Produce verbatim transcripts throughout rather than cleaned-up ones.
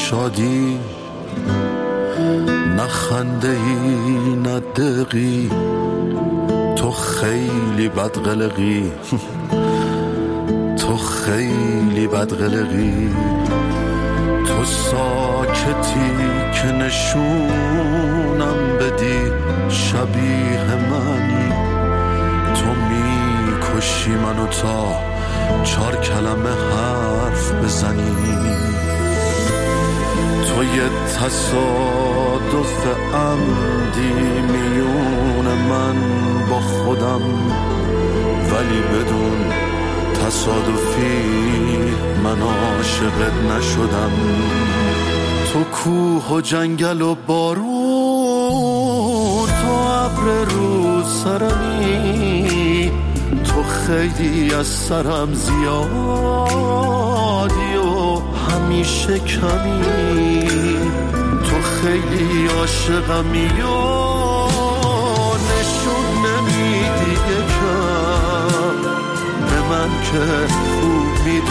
شادی، نه خنده ای نه دقی، تو خیلی بدقلقی تو خیلی بدقلقی، تو ساکتی که نشونم بدی شبیه منی، تو میکشی منو تا چار کلمه حرف بزنی، تو یه تصادف عمدی میون من با خودم، ولی بدون تصادفی من عاشقت نشدم. تو کوه و جنگل و بارون، تو ابر رو سرمی، تو خیلی از سرم زیادی و همیشه کمی، تو خیلی عاشقمی و نشون نمیدی یکم به من که خوب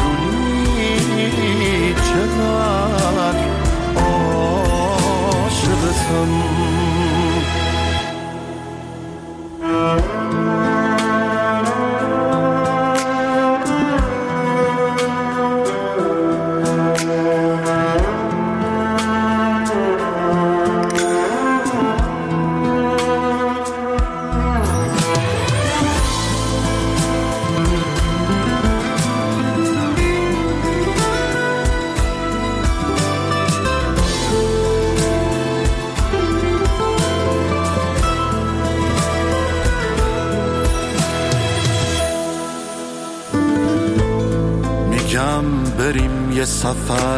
میدونی چقدر عاشقتم. بریم یه سفر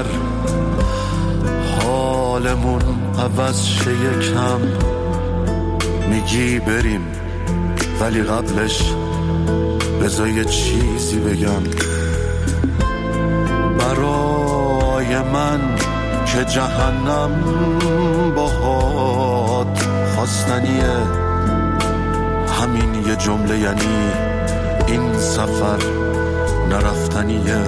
حالمون عوض شه یکم، میگی بریم ولی قبلش بذار یه چیزی بگم برای من که جهنم باهات خواستنیه. همین یه جمله یعنی این سفر نرفتنیه.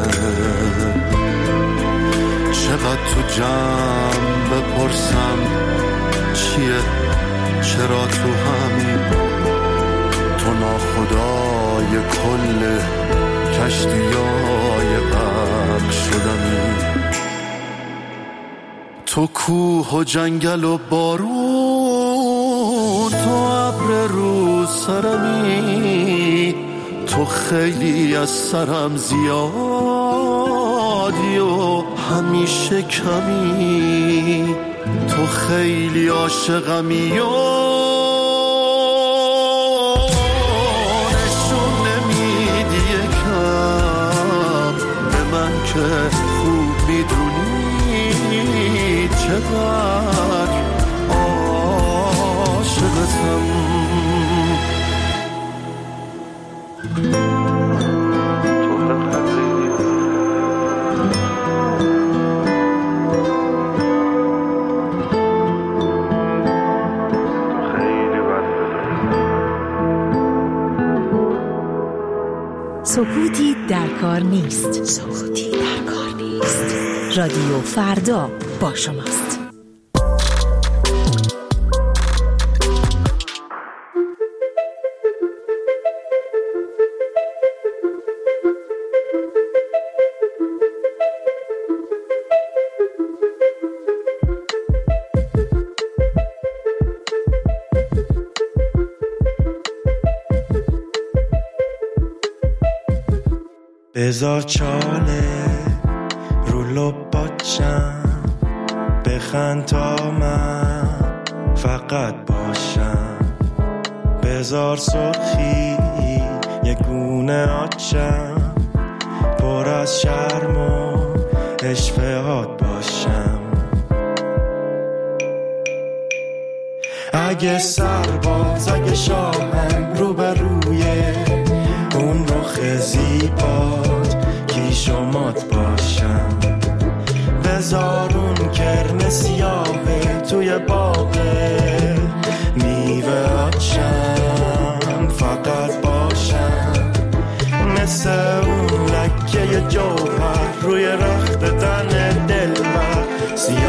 چقدر تو جمع بپرسم چیه چرا تو همین، تو ناخدای کل کشتیای غرق شدمی، تو کوه و جنگل و بارون، تو ابر رو سرمی، تو خیلی از سرم زیادی و همیشه کمی، تو خیلی عاشقمی و نشون نمیدی یکم به من که خوب میدونی چقدر عاشقتم. سکوتی در کار نیست. سکوتی در کار نیست. رادیو فردا با شماست. بذار چاله رو لباچم، بخند تا من فقط باشم، بذار سرخی یه گونه آچم، پر از شرم و اشفهات باشم. اگه سرباز اگه شاهم رو به روی اون رخ زیبات کیش و مات باشم، بذار اون کرم سیاهه توی باغه میوه آچم فقط باشم، مثل اون لکه جوهر روی رخت تن دلبر سیاه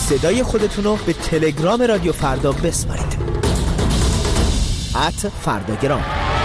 صدای خودتون رو به تلگرام رادیو فردا بسپارید. ات فرداگرام.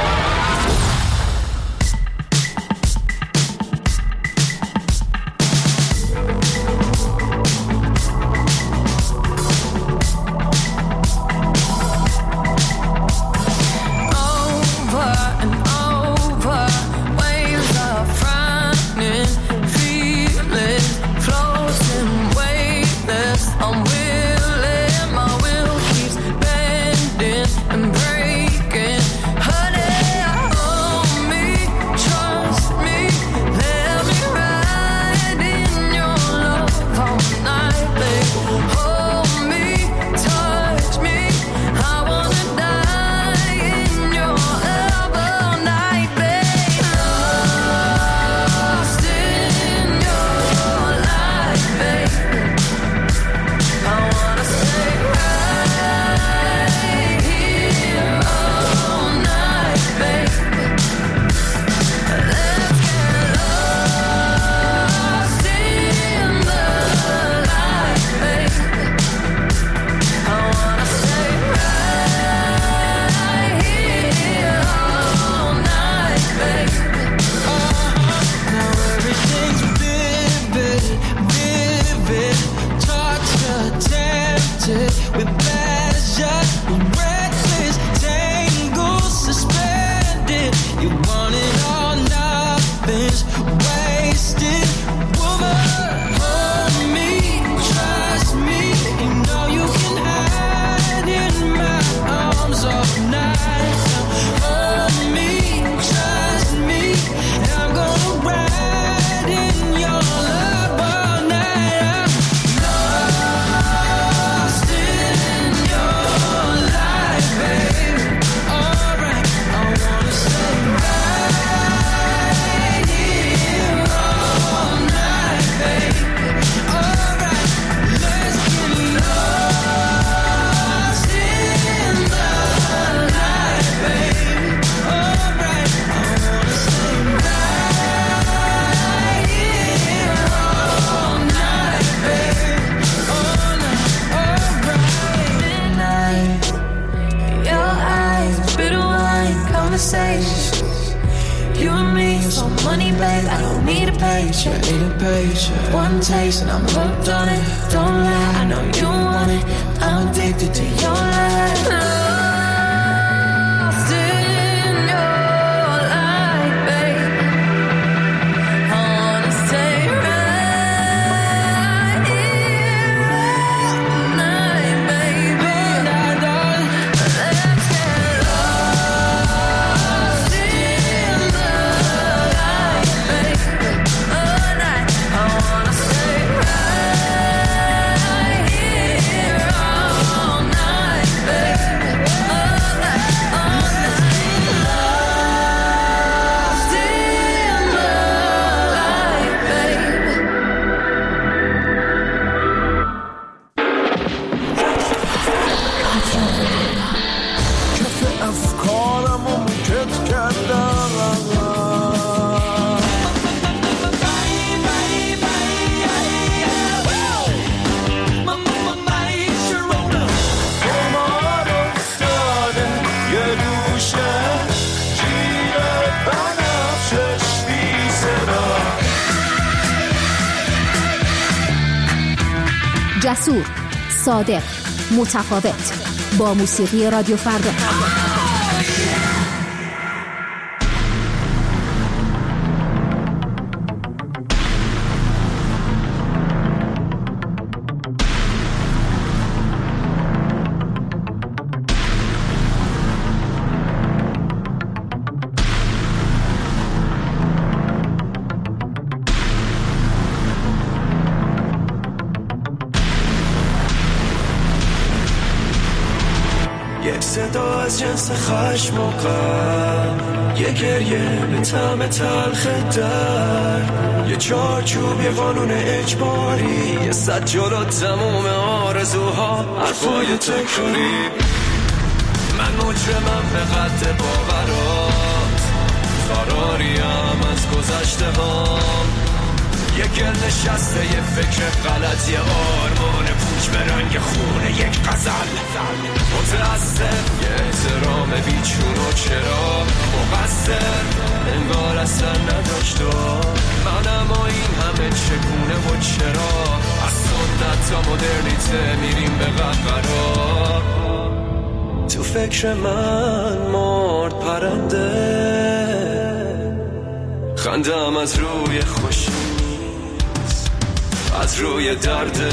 You and me, so money, babe, I don't need a paycheck. Need a paycheck. One taste and I'm hooked on it. Don't lie, I know you want it. I'm addicted to your life. Lost in your life, babe. I wanna stay right here all night, baby. All night, darling. Let's get lost in the light, baby. All night, I wanna stay right here all night, baby. All night, all night. Lost in the light, baby. کف افکارم رو موکت کردم خمار افتاده یه گوشه جیب بنفشش بی صدا جسور، صادق، متفاوت، با موسیقی رادیو فردا. یک صدا از جنس خشم و غم، یه گریه به طعم تلخ درد، یه چارچوب، یه قانون اجباری، یه صد جلو تموم آرزوها، حرفای تکراری. من مجرمم به قد باورات، فراریم از گذشته هام، یه گل نشسته یه فکر غلط، یه آرمان پوچ به رنگ خونه یک غزل متأثر، یه احترام بیچون و چرا مقصر انگار اصلا نداشت و من اما این همه چگونه و چرا از سنت تا مدرنیته میریم به قهقرا. تو فکر من مرد پرنده، خندم از روی خوشی نیست، از روی درده،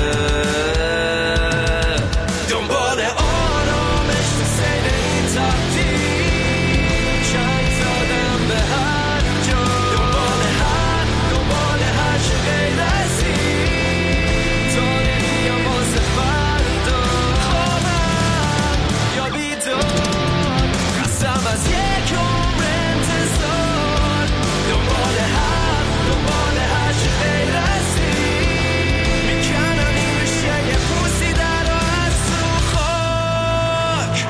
دنبال آرامش تو سیر این تقدیر، چند زدم به هر جا، دنبال هر دنبال هر چه غیر از این، تا نمیام واسه فردا خوابم یا بیدار، خستم از یک عمر انتظار، دنبال هر دنبال هر چه غیر از این، میکنم این بشه یه پوسی در و از تو خاک.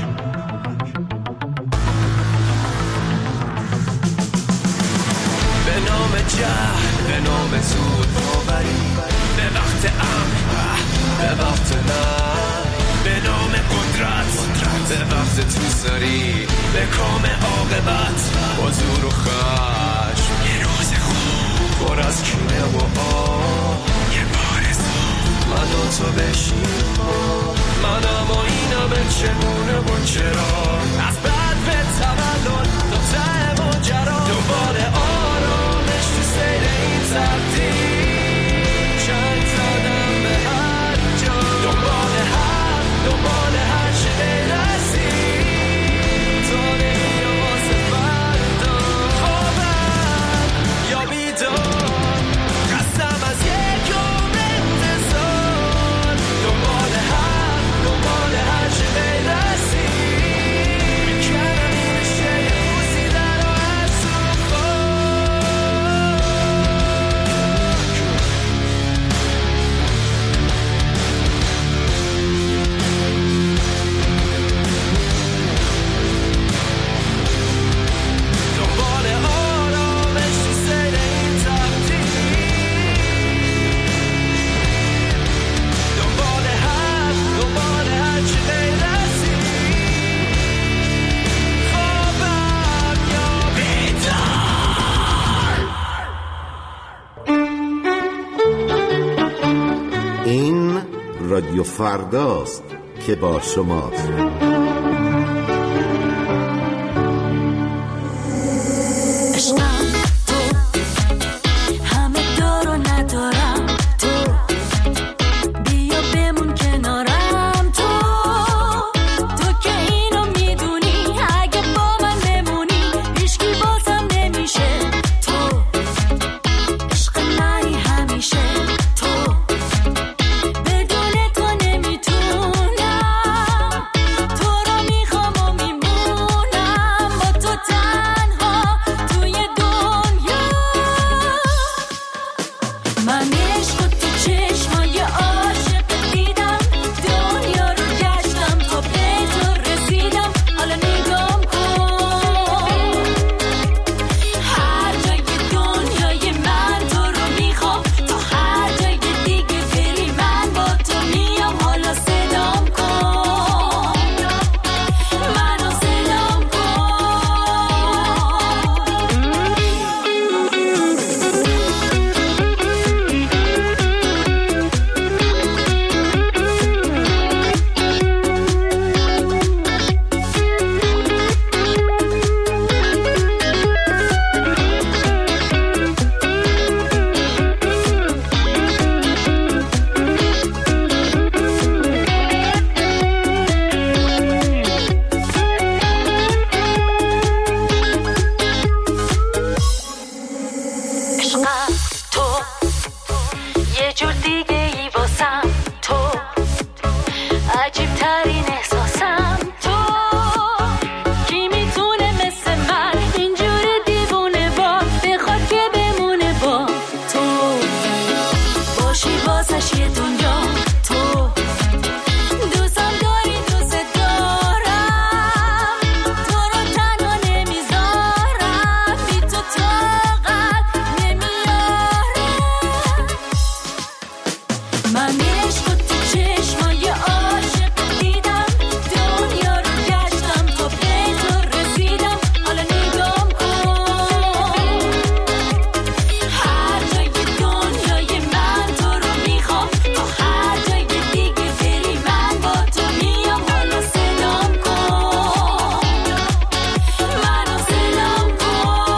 به نام جهل، به نام زود باوری، به وقت امن، به وقت نه، به نام قدرت، به وقت توسری، به کام عاقبت، با زور و خشم، یه روز خوب پر از کینه و آه، یه بارزو من و تو بشیم من اما اینم چگونه و چرا، از بعد به تولد تا ته ماجرا، دنبال آرامش تو سیر این تقدیر، چند زدم به هر جا، دنبال هر دنبال هر چه غیر از این، تا نمیام واسه فردا خوابم یا بیدار، خستم از یک عمر انتظار، دنبال هر دنبال هر چه غیر از این، میکنم این بشه یه پوسی در و از تو خاک. دنبال آرامش تو سیر این تقدیر، دنبال هر دنبال هر چه غیر از این، خوابم یا بیدار. این رادیو فرداست که با شماست. عشقم تو همه دارو ندارم، تو بیا بمون کنارم، تو تو که اینو میدونی، اگه با من بمونی هیچکی بازم نمیشه، تو عشق منی همیشه، تو بدون تو نمیتونم، تو رو میخوام و میمونم با تو تنها توی دنیا. من عشق تو چشمای عاشق دیدم، دنیا رو گشتم تا به تو رسیدم، حالا نگام کن، هر جای دنیای من تو رو میخوام، تا هر جای دیگه بری من با تو میام، حالا صدام کن، منو صدام عشقم تو یه جور دیگه ای واسم، تو عجیب ترین احساسم، تو کی میتونه مثل من اینجور دیوونه با بخواد که بمونه با تو، باشی واسش یه دنیا، تو دوستم داری دوست دارم، تو رو تنها نمیذارم، بی تو طاقت نمیارم. من عشق تو چشمای عاشق دیدم دنیا رو گشتم تا به تو رسیدم حالا نگام کن هر جای دنیای من تو رو میخوام تا هر جای دیگه بری من با تو میام حالا سلام کن منو سلام کن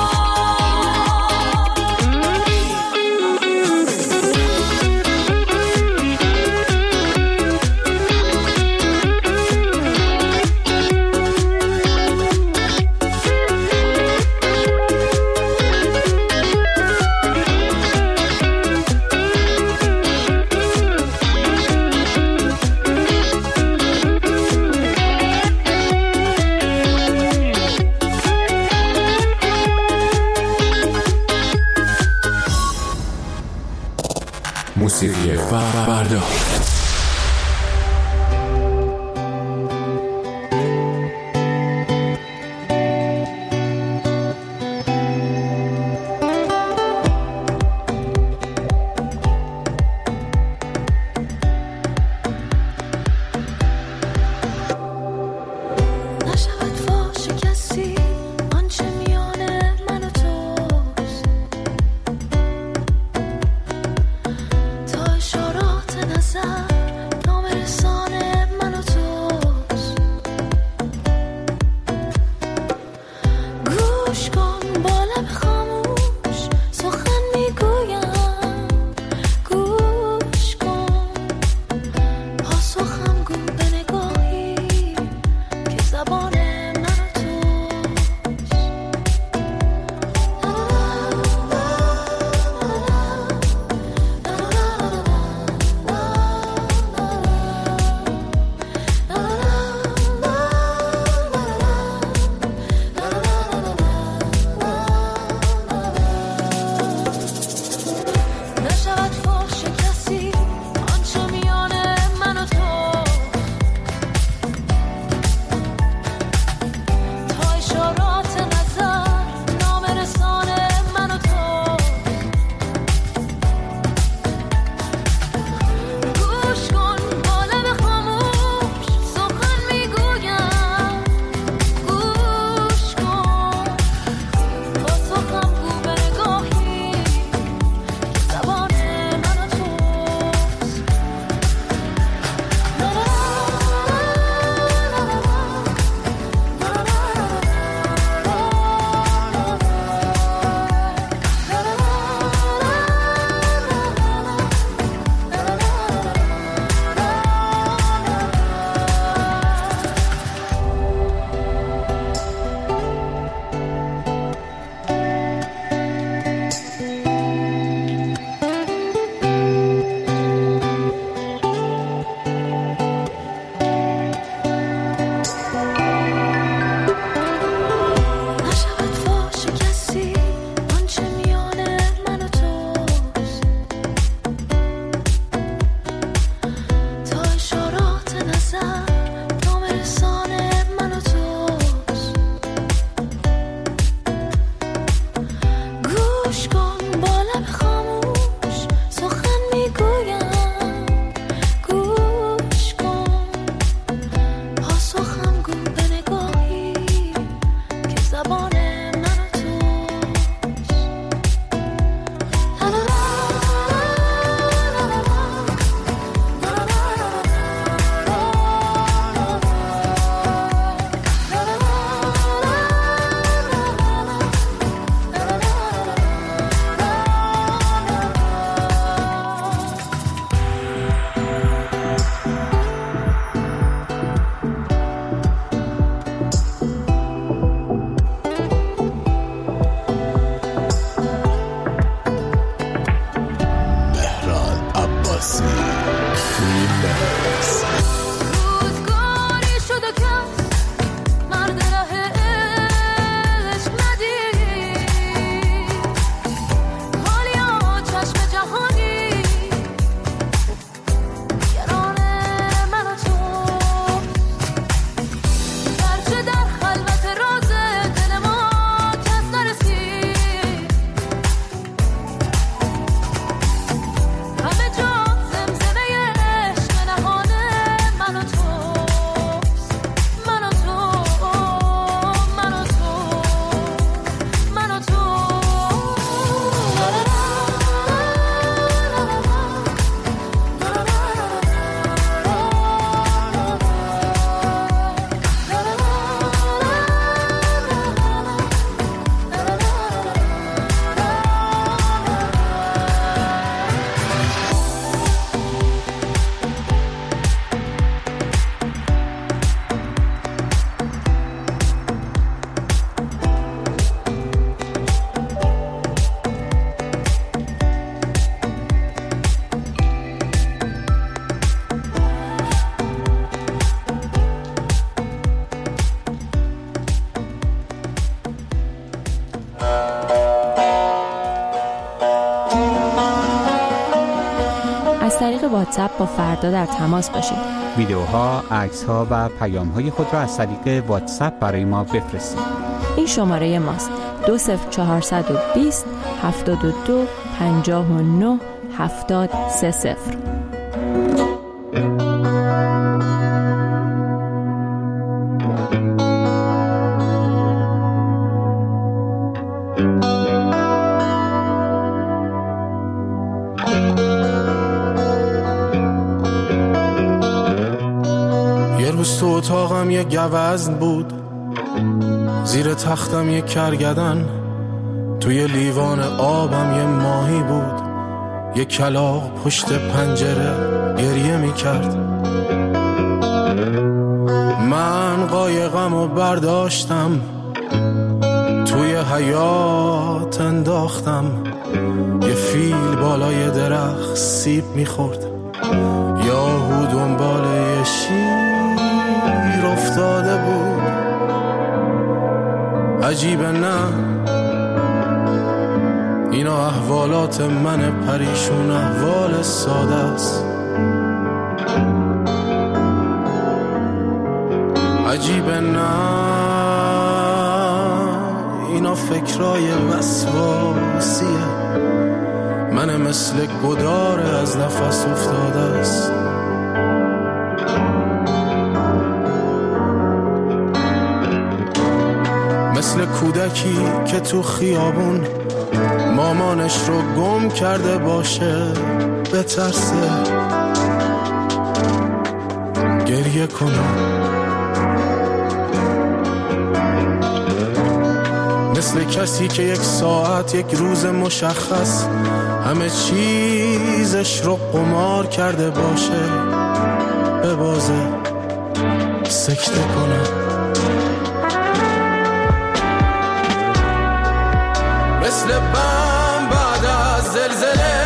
موسیقی فردا. نشود فاش کسی آنچه میان من و توست تا اشارات نظر نامرسان من و توست گوش کن با لب خاموش سخن میگویم گوش کن پاسخم گو به نگاهی که زبان من و توست نشود فاش کسی آنچه میان من و توست تا اشارات نظر نامرسان من و توست گوش کن با لب خاموش سخن میگویم گوش کن پاسخم گو به نگاهی که زبان من و توست نشود فاش کسی آنچه میان من و توست تا اشارات نظر نامرسان من و توست گوش کن با لب خاموش سخن میگویم گوش کن پاسخم گو به نگاهی که زبان من و توست مهران عباسی ریمکس. روزگاری شد و کس مرد ره عشق ندید حالیا چشم جهانی گران من و تو گرچه در خلوت راز دل ما کس نرسید همه جا زمزمه طریق واتساپ با فردا در تماس باشید. ویدیوها، عکس‌ها و پیام‌های خود را از طریق واتساپ برای ما بفرستید. این شماره ماست: دو صفر چهارصد و بیست هفتاد و دو پنجاه و نه هفتاد سه صفر. یه روز تو اتاقم یه گوزن بود، زیر تختم یه کرگدن، توی لیوان آبم یه ماهی بود، یه کلاغ پشت پنجره گریه می کرد. من قایقم و برداشتم توی حیاط انداختم، یه فیل بالای درخت سیب می خورد، یاهو دنبال یه شیر افتاده بود. عجیبه نه، اینا احوالات من پریشون، احوال ساده است. عجیبه نه، اینا فکرای وسواسیه، من مثل گداره از نفس افتاده است. مثل کودکی که تو خیابون مامانش رو گم کرده باشه، بترسه گریه کنه. مثل کسی که یک ساعت، یک روز مشخص همه چیزش رو قمار کرده باشه، ببازه سکته کنه. مثل بم بعد از زلزله،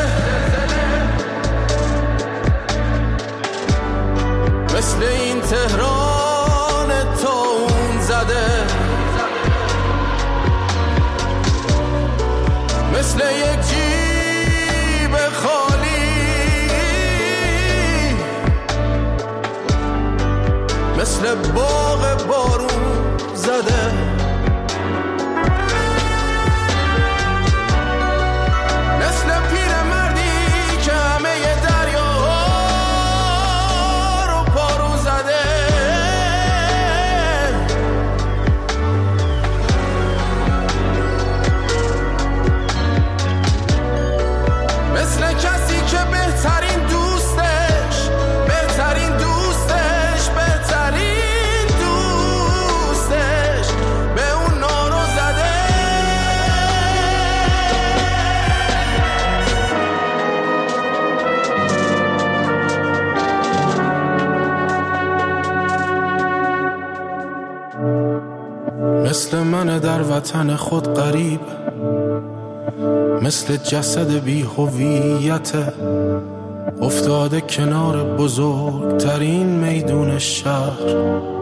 مثل این تهران تا اون زده، مثل یک جیب خالی، مثل باغ بارون زده. مثل من در وطن خود غریب، مثل جسد بی هویت افتاده کنار بزرگترین میدون شهر.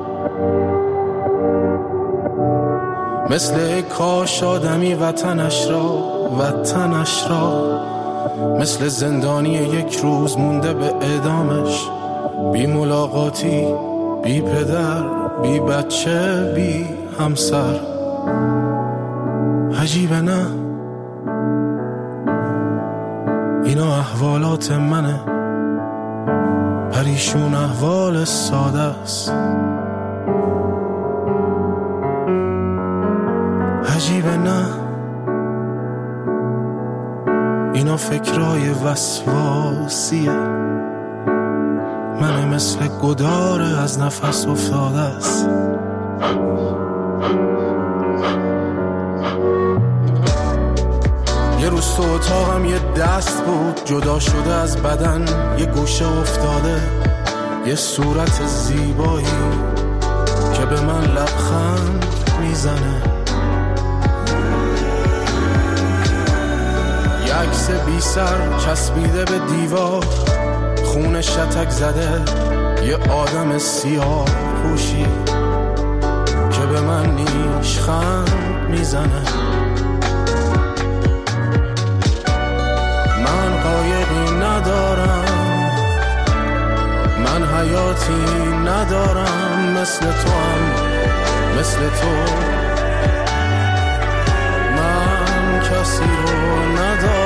مثل کاش آدمی وطنش را وطنش را مثل زندانی یک روز مونده به اعدامش، بی ملاقاتی، بی پدر، بی بچه، بی همسر. عجیبه نه، اینا احوالات منه، پریشون احوال ساده است. عجیبه نه، اینا فکرای وسواسیه، من مثل گداره از نفس افتاده است. یه روز تو اتاقم یه دست بود جدا شده از بدن، یه گوشه افتاده، یه صورت زیبایی که به من لبخند میزنه، یه عکس بی سر چسبیده به دیوار، خون شتک زده، یه آدم سیاه پوشی که به من نیشخند میزنه. من قایقی ندارم حیاتی ندارم مثل تو هم مثل تو من کسی رو ندارم